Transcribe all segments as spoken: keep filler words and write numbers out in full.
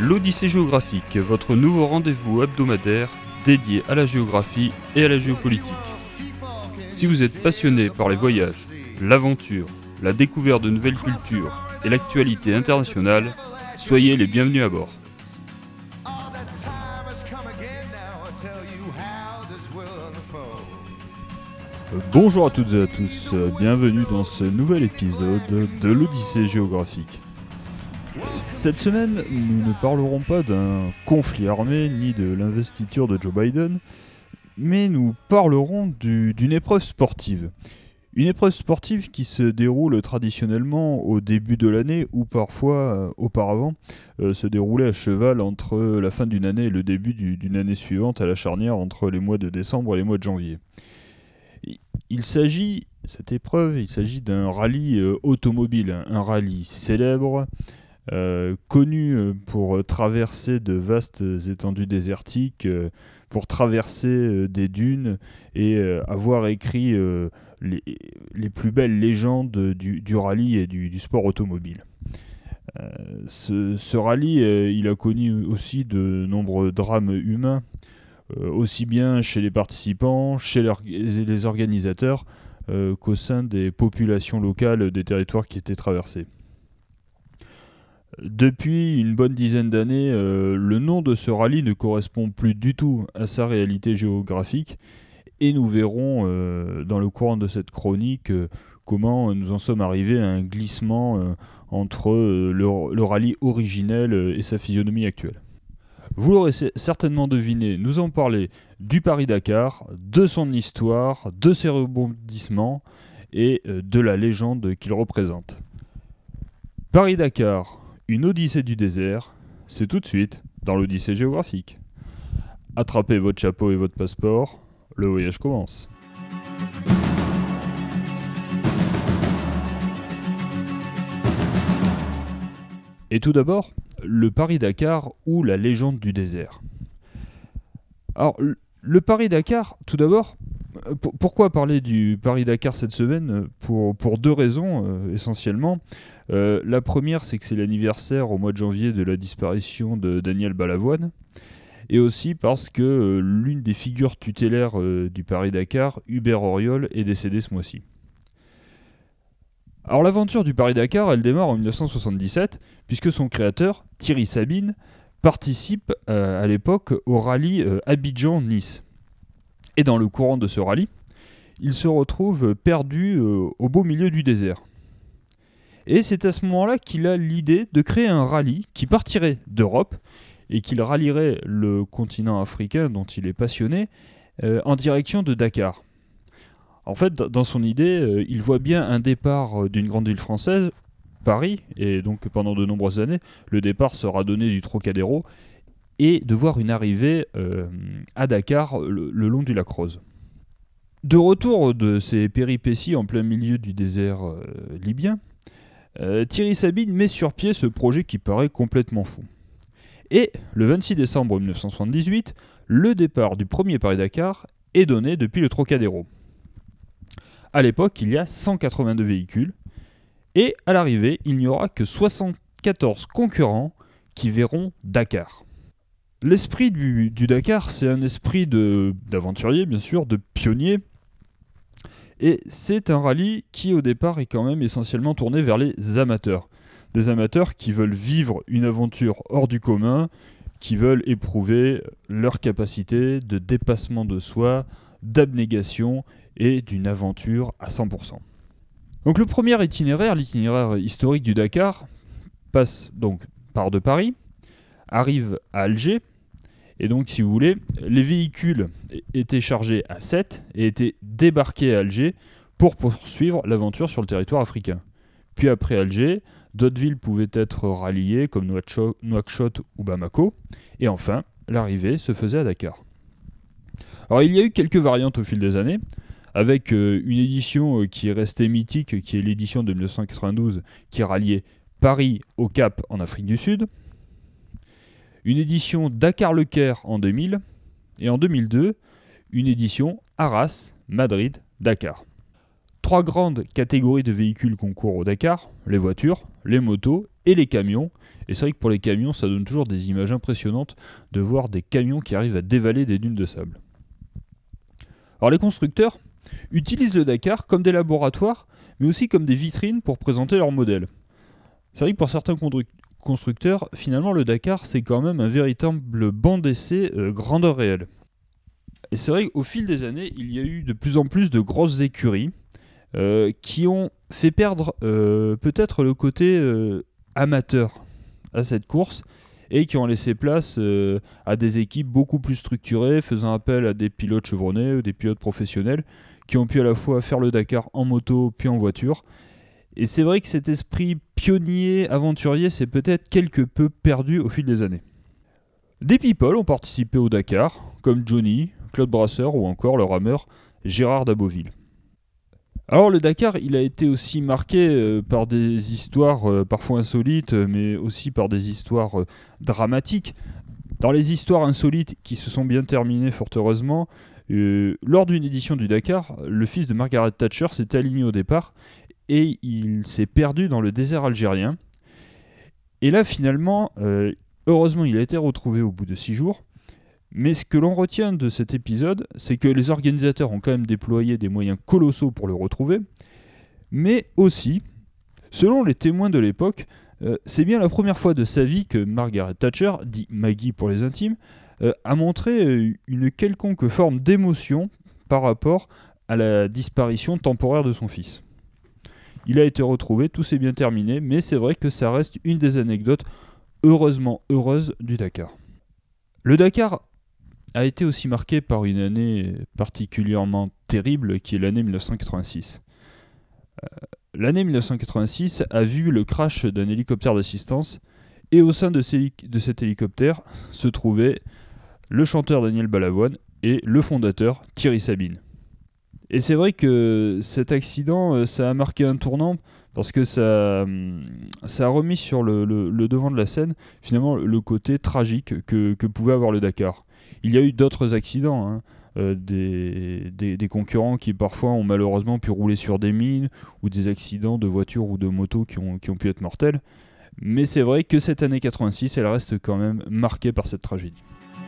L'Odyssée géographique, votre nouveau rendez-vous hebdomadaire dédié à la géographie et à la géopolitique. Si vous êtes passionné par les voyages, l'aventure, la découverte de nouvelles cultures et l'actualité internationale, soyez les bienvenus à bord. Bonjour à toutes et à tous, bienvenue dans ce nouvel épisode de l'Odyssée géographique. Cette semaine, nous ne parlerons pas d'un conflit armé ni de l'investiture de Joe Biden, mais nous parlerons du, d'une épreuve sportive. Une épreuve sportive qui se déroule traditionnellement au début de l'année ou parfois euh, auparavant euh, se déroulait à cheval entre la fin d'une année et le début du, d'une année suivante, à la charnière entre les mois de décembre et les mois de janvier. Il s'agit, cette épreuve, il s'agit d'un rallye euh, automobile, un rallye célèbre, euh, connu pour traverser de vastes étendues désertiques, euh, pour traverser euh, des dunes et euh, avoir écrit euh, les, les plus belles légendes du, du rallye et du, du sport automobile. Euh, ce, ce rallye, euh, il a connu aussi de nombreux drames humains, euh, aussi bien chez les participants, chez leur, les organisateurs, euh, qu'au sein des populations locales des territoires qui étaient traversés. Depuis une bonne dizaine d'années, euh, le nom de ce rallye ne correspond plus du tout à sa réalité géographique et nous verrons euh, dans le courant de cette chronique euh, comment nous en sommes arrivés à un glissement euh, entre euh, le, le rallye originel euh, et sa physionomie actuelle. Vous l'aurez certainement deviné, nous allons parler du Paris-Dakar, de son histoire, de ses rebondissements et euh, de la légende qu'il représente. Paris-Dakar, une odyssée du désert, c'est tout de suite dans l'Odyssée géographique. Attrapez votre chapeau et votre passeport, le voyage commence. Et tout d'abord, le Paris-Dakar ou la légende du désert. Alors, le Paris-Dakar, tout d'abord, p- pourquoi parler du Paris-Dakar cette semaine ? Pour, pour deux raisons, euh, essentiellement. Euh, la première, c'est que c'est l'anniversaire au mois de janvier de la disparition de Daniel Balavoine, et aussi parce que euh, l'une des figures tutélaires euh, du Paris-Dakar, Hubert Auriol, est décédé ce mois-ci. Alors l'aventure du Paris-Dakar, elle démarre en dix-neuf cent soixante-dix-sept, puisque son créateur, Thierry Sabine, participe euh, à l'époque au rallye euh, Abidjan-Nice. Et dans le courant de ce rallye, il se retrouve perdu euh, au beau milieu du désert. Et c'est à ce moment-là qu'il a l'idée de créer un rallye qui partirait d'Europe et qu'il rallierait le continent africain dont il est passionné euh, en direction de Dakar. En fait, dans son idée, euh, il voit bien un départ d'une grande ville française, Paris, et donc pendant de nombreuses années, le départ sera donné du Trocadéro, et de voir une arrivée euh, à Dakar le, le long du lac Rose. De retour de ces péripéties en plein milieu du désert euh, libyen, Euh, Thierry Sabine met sur pied ce projet qui paraît complètement fou. Et le vingt-six décembre dix-neuf cent soixante-dix-huit, le départ du premier Paris-Dakar est donné depuis le Trocadéro. À l'époque, il y a cent quatre-vingt-deux véhicules, et à l'arrivée, il n'y aura que soixante-quatorze concurrents qui verront Dakar. L'esprit du, du Dakar, c'est un esprit de, d'aventurier, bien sûr, de pionnier. Et c'est un rallye qui, au départ, est quand même essentiellement tourné vers les amateurs. Des amateurs qui veulent vivre une aventure hors du commun, qui veulent éprouver leur capacité de dépassement de soi, d'abnégation et d'une aventure à cent pour cent. Donc le premier itinéraire, l'itinéraire historique du Dakar, passe donc par de Paris, arrive à Alger. Et donc, si vous voulez, les véhicules étaient chargés à Sète et étaient débarqués à Alger pour poursuivre l'aventure sur le territoire africain. Puis après Alger, d'autres villes pouvaient être ralliées comme Nouakchott ou Bamako. Et enfin, l'arrivée se faisait à Dakar. Alors, il y a eu quelques variantes au fil des années, avec euh, une édition euh, qui est restée mythique, qui est l'édition de dix-neuf cent quatre-vingt-douze, qui ralliait Paris au Cap en Afrique du Sud. Une édition Dakar-Le Caire en deux mille, et en deux mille deux, une édition Arras-Madrid-Dakar. Trois grandes catégories de véhicules concourent au Dakar, les voitures, les motos et les camions. Et c'est vrai que pour les camions, ça donne toujours des images impressionnantes de voir des camions qui arrivent à dévaler des dunes de sable. Alors les constructeurs utilisent le Dakar comme des laboratoires, mais aussi comme des vitrines pour présenter leurs modèles. C'est vrai que pour certains condu- constructeurs, finalement le Dakar c'est quand même un véritable banc d'essai euh, grandeur réelle. Et c'est vrai qu'au fil des années, il y a eu de plus en plus de grosses écuries euh, qui ont fait perdre euh, peut-être le côté euh, amateur à cette course et qui ont laissé place euh, à des équipes beaucoup plus structurées, faisant appel à des pilotes chevronnés ou des pilotes professionnels qui ont pu à la fois faire le Dakar en moto puis en voiture. Et c'est vrai que cet esprit pionnier, aventurier, s'est peut-être quelque peu perdu au fil des années. Des people ont participé au Dakar, comme Johnny, Claude Brasseur ou encore le rameur Gérard Daboville. Alors le Dakar, il a été aussi marqué euh, par des histoires euh, parfois insolites, mais aussi par des histoires euh, dramatiques. Dans les histoires insolites qui se sont bien terminées fort heureusement, euh, lors d'une édition du Dakar, le fils de Margaret Thatcher s'est aligné au départ et il s'est perdu dans le désert algérien. Et là finalement, euh, heureusement il a été retrouvé au bout de six jours. Mais ce que l'on retient de cet épisode, c'est que les organisateurs ont quand même déployé des moyens colossaux pour le retrouver, mais aussi, selon les témoins de l'époque, euh, c'est bien la première fois de sa vie que Margaret Thatcher, dit Maggie pour les intimes, euh, a montré euh, une quelconque forme d'émotion par rapport à la disparition temporaire de son fils. Il a été retrouvé, tout s'est bien terminé, mais c'est vrai que ça reste une des anecdotes heureusement heureuses du Dakar. Le Dakar a été aussi marqué par une année particulièrement terrible qui est l'année mille neuf cent quatre-vingt-six. Euh, l'année mille neuf cent quatre-vingt-six a vu le crash d'un hélicoptère d'assistance et au sein de, ces, de cet hélicoptère se trouvaient le chanteur Daniel Balavoine et le fondateur Thierry Sabine. Et c'est vrai que cet accident, ça a marqué un tournant parce que ça, ça a remis sur le, le, le devant de la scène finalement le côté tragique que, que pouvait avoir le Dakar. Il y a eu d'autres accidents, hein, euh, des, des, des concurrents qui parfois ont malheureusement pu rouler sur des mines ou des accidents de voitures ou de motos qui ont, qui ont pu être mortels. Mais c'est vrai que cette année quatre-vingt-six, elle reste quand même marquée par cette tragédie.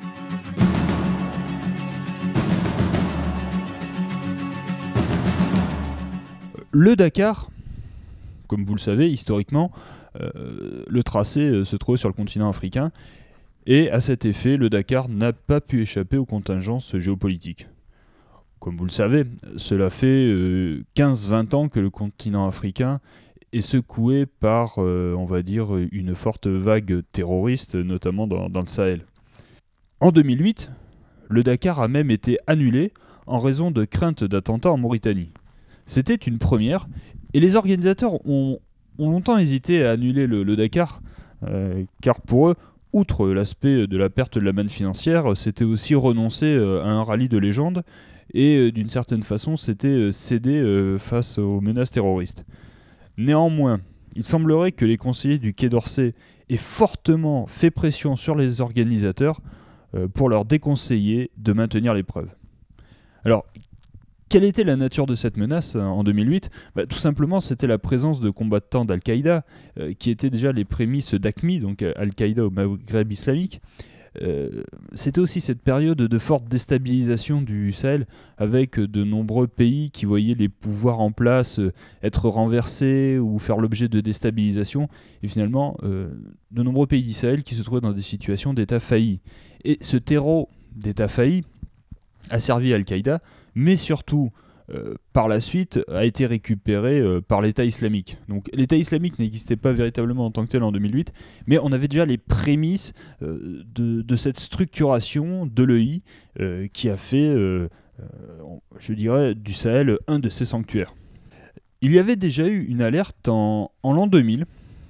Le Dakar, comme vous le savez, historiquement, euh, le tracé euh, se trouvait sur le continent africain. Et à cet effet, le Dakar n'a pas pu échapper aux contingences géopolitiques. Comme vous le savez, cela fait euh, quinze vingt ans que le continent africain est secoué par, euh, on va dire, une forte vague terroriste, notamment dans, dans le Sahel. En deux mille huit, le Dakar a même été annulé en raison de craintes d'attentats en Mauritanie. C'était une première, et les organisateurs ont, ont longtemps hésité à annuler le, le Dakar, euh, car pour eux, outre l'aspect de la perte de la manne financière, c'était aussi renoncer à un rallye de légende et d'une certaine façon c'était céder face aux menaces terroristes. Néanmoins, il semblerait que les conseillers du Quai d'Orsay aient fortement fait pression sur les organisateurs pour leur déconseiller de maintenir l'épreuve. Alors, quelle était la nature de cette menace en deux mille huit ? Bah, tout simplement, c'était la présence de combattants d'Al-Qaïda, euh, qui étaient déjà les prémices d'A Q M I, donc Al-Qaïda au Maghreb islamique. Euh, c'était aussi cette période de forte déstabilisation du Sahel, avec de nombreux pays qui voyaient les pouvoirs en place euh, être renversés ou faire l'objet de déstabilisation, et finalement, euh, de nombreux pays du Sahel qui se trouvaient dans des situations d'État failli. Et ce terreau d'État failli a servi à Al-Qaïda, mais surtout, euh, par la suite, a été récupéré euh, par l'État islamique. Donc l'État islamique n'existait pas véritablement en tant que tel en deux mille huit, mais on avait déjà les prémices euh, de, de cette structuration de l'E I euh, qui a fait, euh, euh, je dirais, du Sahel un de ses sanctuaires. Il y avait déjà eu une alerte en, en l'an deux mille,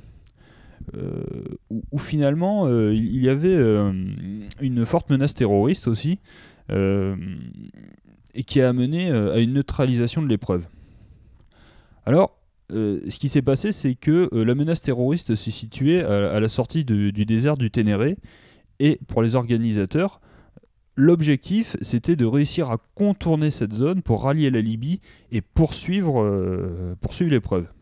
euh, où, où finalement euh, il y avait euh, une forte menace terroriste aussi, euh, et qui a amené euh, à une neutralisation de l'épreuve. Alors, euh, ce qui s'est passé, c'est que euh, la menace terroriste s'est située à, à la sortie de, du désert du Ténéré, et pour les organisateurs, l'objectif, c'était de réussir à contourner cette zone pour rallier la Libye et poursuivre, euh, poursuivre l'épreuve.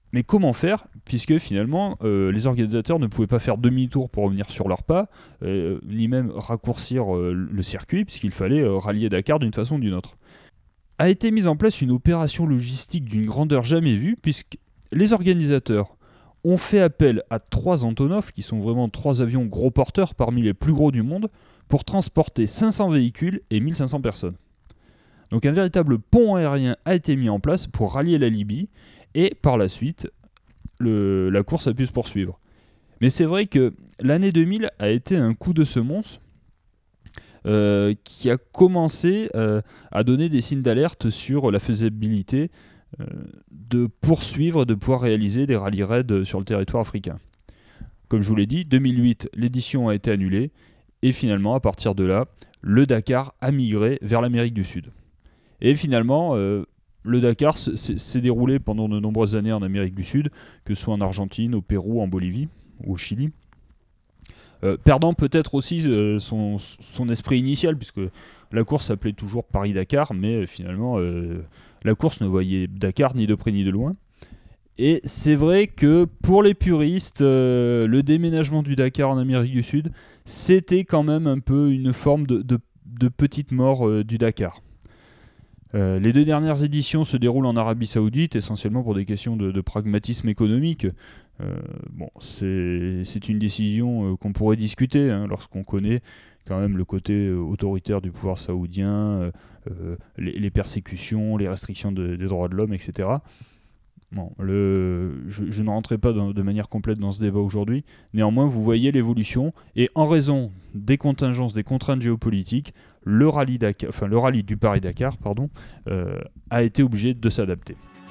Mais comment faire, puisque finalement euh, les organisateurs ne pouvaient pas faire demi-tour pour revenir sur leurs pas, euh, ni même raccourcir euh, le circuit, puisqu'il fallait euh, rallier Dakar d'une façon ou d'une autre. A été mise en place une opération logistique d'une grandeur jamais vue, puisque les organisateurs ont fait appel à trois Antonov, qui sont vraiment trois avions gros porteurs parmi les plus gros du monde, pour transporter cinq cents véhicules et mille cinq cents personnes. Donc un véritable pont aérien a été mis en place pour rallier la Libye, et par la suite, le, la course a pu se poursuivre. Mais c'est vrai que l'année deux mille a été un coup de semonce euh, qui a commencé euh, à donner des signes d'alerte sur la faisabilité euh, de poursuivre, de pouvoir réaliser des rallye raids sur le territoire africain. Comme je vous l'ai dit, deux mille huit, l'édition a été annulée, et finalement, à partir de là, le Dakar a migré vers l'Amérique du Sud. Et finalement, euh, le Dakar s'est déroulé pendant de nombreuses années en Amérique du Sud, que ce soit en Argentine, au Pérou, en Bolivie ou au Chili. Euh, perdant peut-être aussi euh, son, son esprit initial, puisque la course s'appelait toujours Paris-Dakar, mais euh, finalement, euh, la course ne voyait Dakar ni de près ni de loin. Et c'est vrai que pour les puristes, euh, le déménagement du Dakar en Amérique du Sud, c'était quand même un peu une forme de, de, de petite mort euh, du Dakar. Euh, les deux dernières éditions se déroulent en Arabie Saoudite, essentiellement pour des questions de, de pragmatisme économique. Euh, bon, c'est, c'est une décision euh, qu'on pourrait discuter hein, lorsqu'on connaît quand même le côté euh, autoritaire du pouvoir saoudien, euh, euh, les, les persécutions, les restrictions de, des droits de l'homme, et cetera. Bon, le, je, je ne rentrerai pas dans, de manière complète dans ce débat aujourd'hui. Néanmoins, vous voyez l'évolution. Et en raison des contingences, des contraintes géopolitiques, le rallye, Dakar, enfin, le rallye du Paris-Dakar pardon, euh, a été obligé de s'adapter.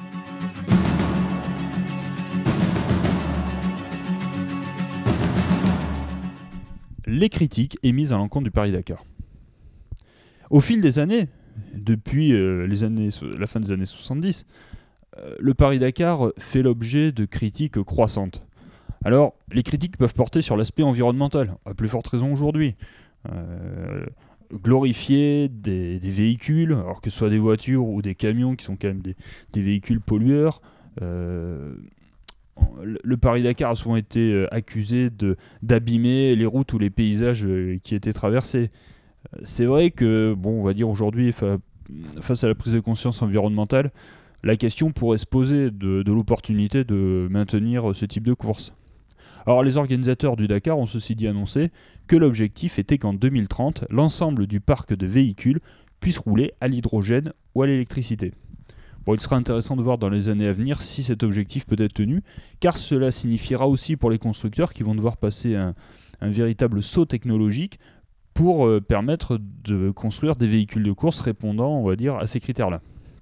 Les critiques émises à l'encontre du Paris-Dakar. Au fil des années, depuis euh, les années, la fin des années soixante-dix, le Paris-Dakar fait l'objet de critiques croissantes. Alors, les critiques peuvent porter sur l'aspect environnemental, à plus forte raison aujourd'hui. Euh, glorifier des, des véhicules, alors que ce soit des voitures ou des camions qui sont quand même des, des véhicules pollueurs. Euh, le Paris-Dakar a souvent été accusé de, d'abîmer les routes ou les paysages qui étaient traversés. C'est vrai que, bon, on va dire aujourd'hui, fa- face à la prise de conscience environnementale, la question pourrait se poser de, de l'opportunité de maintenir ce type de course. Alors les organisateurs du Dakar ont ceci dit annoncé que l'objectif était qu'en deux mille trente, l'ensemble du parc de véhicules puisse rouler à l'hydrogène ou à l'électricité. Bon, il sera intéressant de voir dans les années à venir si cet objectif peut être tenu, car cela signifiera aussi pour les constructeurs qui vont devoir passer un, un véritable saut technologique pour euh, permettre de construire des véhicules de course répondant, on va dire, à ces critères-là.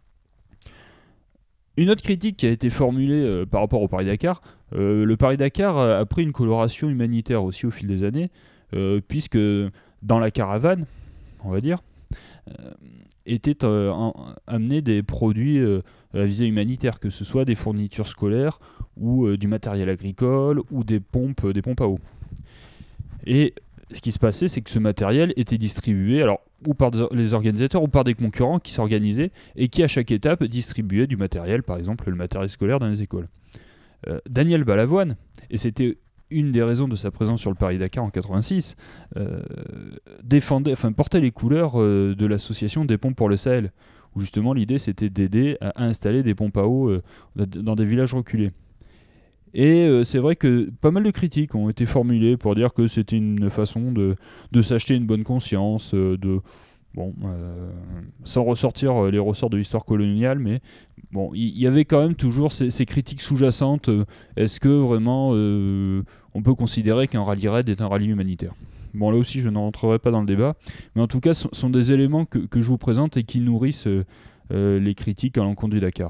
Une autre critique qui a été formulée euh, par rapport au Paris-Dakar, euh, le Paris-Dakar a, a pris une coloration humanitaire aussi au fil des années, euh, puisque dans la caravane, on va dire, euh, étaient euh, en, amenés des produits euh, à visée humanitaire, que ce soit des fournitures scolaires ou euh, du matériel agricole ou des pompes, des pompes à eau. Et ce qui se passait, c'est que ce matériel était distribué, alors ou par les organisateurs ou par des concurrents qui s'organisaient et qui à chaque étape distribuaient du matériel, par exemple le matériel scolaire dans les écoles. Euh, Daniel Balavoine, et c'était une des raisons de sa présence sur le Paris-Dakar en quatre-vingt-six, euh, défendait, enfin, portait les couleurs euh, de l'association des pompes pour le Sahel, où justement l'idée c'était d'aider à installer des pompes à eau euh, dans des villages reculés. Et euh, c'est vrai que pas mal de critiques ont été formulées pour dire que c'était une façon de, de s'acheter une bonne conscience, euh, de, bon, euh, sans ressortir les ressorts de l'histoire coloniale, mais bon, il y, y avait quand même toujours ces, ces critiques sous-jacentes. Euh, est-ce que vraiment euh, on peut considérer qu'un rallye raid est un rallye humanitaire ? Bon, là aussi, je ne rentrerai pas dans le débat, mais en tout cas, ce sont des éléments que, que je vous présente et qui nourrissent euh, euh, les critiques à l'encontre du Dakar.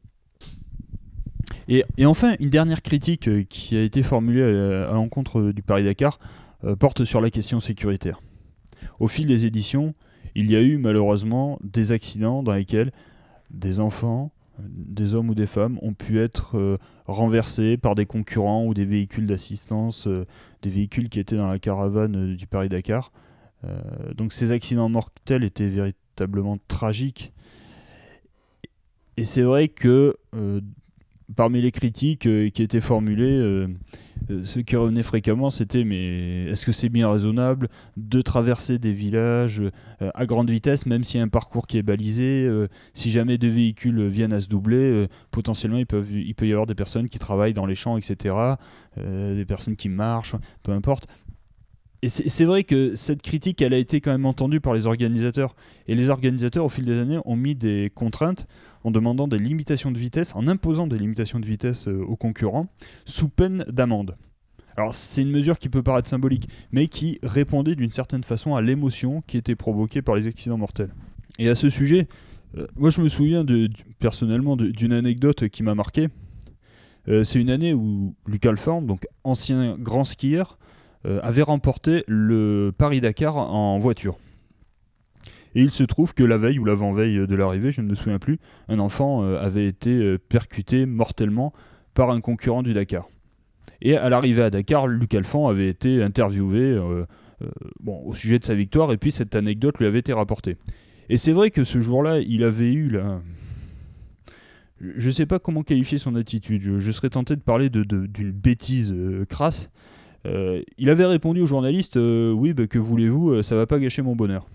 Et, et enfin, une dernière critique euh, qui a été formulée à, à l'encontre du Paris-Dakar euh, porte sur la question sécuritaire. Au fil des éditions, il y a eu malheureusement des accidents dans lesquels des enfants, des hommes ou des femmes, ont pu être euh, renversés par des concurrents ou des véhicules d'assistance, euh, des véhicules qui étaient dans la caravane euh, du Paris-Dakar. Euh, donc ces accidents mortels étaient véritablement tragiques. Et c'est vrai que... Euh, parmi les critiques euh, qui étaient formulées, euh, euh, ce qui revenait fréquemment, c'était mais est-ce que c'est bien raisonnable de traverser des villages euh, à grande vitesse, même s'il y a un parcours qui est balisé, euh, si jamais deux véhicules viennent à se doubler, euh, potentiellement il peut, il peut y avoir des personnes qui travaillent dans les champs, et cetera, euh, des personnes qui marchent, peu importe. Et c'est, c'est vrai que cette critique, elle a été quand même entendue par les organisateurs. Et les organisateurs, au fil des années, ont mis des contraintes en demandant des limitations de vitesse, en imposant des limitations de vitesse euh, aux concurrents, sous peine d'amende. Alors c'est une mesure qui peut paraître symbolique, mais qui répondait d'une certaine façon à l'émotion qui était provoquée par les accidents mortels. Et à ce sujet, euh, moi je me souviens de, personnellement de, d'une anecdote qui m'a marqué. Euh, c'est une année où Luc Alphand, donc ancien grand skieur, euh, avait remporté le Paris-Dakar en voiture. Et il se trouve que la veille ou l'avant-veille de l'arrivée, je ne me souviens plus, un enfant euh, avait été euh, percuté mortellement par un concurrent du Dakar. Et à l'arrivée à Dakar, Luc Alphand avait été interviewé euh, euh, bon, au sujet de sa victoire, et puis cette anecdote lui avait été rapportée. Et c'est vrai que ce jour-là, il avait eu là, je ne sais pas comment qualifier son attitude, je, je serais tenté de parler de, de, d'une bêtise euh, crasse. Euh, il avait répondu aux journalistes euh, oui, bah, que voulez-vous, ça va pas gâcher mon bonheur.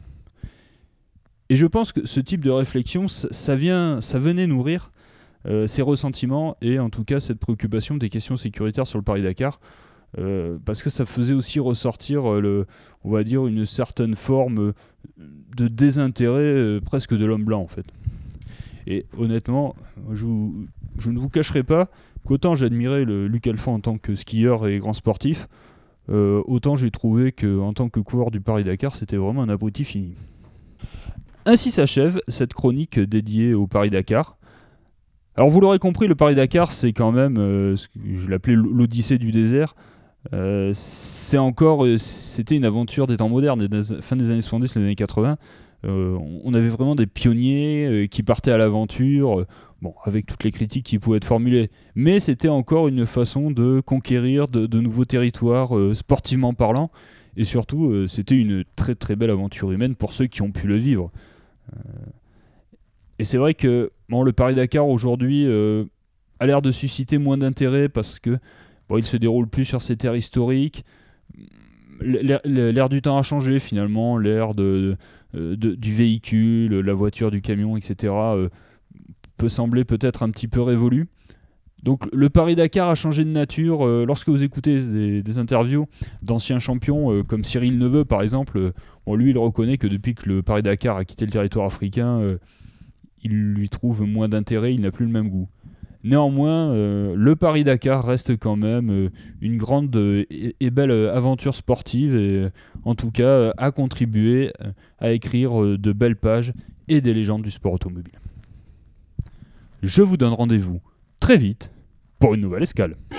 Et je pense que ce type de réflexion, ça, ça, vient, ça venait nourrir euh, ces ressentiments et en tout cas cette préoccupation des questions sécuritaires sur le Paris-Dakar, euh, parce que ça faisait aussi ressortir, euh, le, on va dire, une certaine forme de désintérêt euh, presque de l'homme blanc en fait. Et honnêtement, je, je ne vous cacherai pas qu'autant j'admirais le Luc Alphand en tant que skieur et grand sportif, euh, autant j'ai trouvé qu'en tant que coureur du Paris-Dakar, c'était vraiment un abruti fini. Ainsi s'achève cette chronique dédiée au Paris-Dakar. Alors vous l'aurez compris, le Paris-Dakar, c'est quand même, euh, je l'appelais l'Odyssée du désert. Euh, c'est encore, c'était une aventure des temps modernes, des fin des années soixante-dix, les années quatre-vingts. Euh, on avait vraiment des pionniers euh, qui partaient à l'aventure, euh, bon, avec toutes les critiques qui pouvaient être formulées. Mais c'était encore une façon de conquérir de, de nouveaux territoires, euh, sportivement parlant. Et surtout, euh, c'était une très très belle aventure humaine pour ceux qui ont pu le vivre. Euh, et c'est vrai que bon, le Paris-Dakar aujourd'hui euh, a l'air de susciter moins d'intérêt parce que bon, il se déroule plus sur ces terres historiques. L'air, l'air du temps a changé finalement, l'air de, de, de, du véhicule, la voiture, du camion, et cetera euh, peut sembler peut-être un petit peu révolu. Donc le Paris-Dakar a changé de nature. Euh, lorsque vous écoutez des, des interviews d'anciens champions euh, comme Cyril Neveu par exemple, euh, bon, lui il reconnaît que depuis que le Paris-Dakar a quitté le territoire africain, euh, il lui trouve moins d'intérêt, il n'a plus le même goût. Néanmoins, euh, le Paris-Dakar reste quand même euh, une grande euh, et, et belle aventure sportive et euh, en tout cas euh, a contribué euh, à écrire euh, de belles pages et des légendes du sport automobile. Je vous donne rendez-vous très vite pour une nouvelle escale.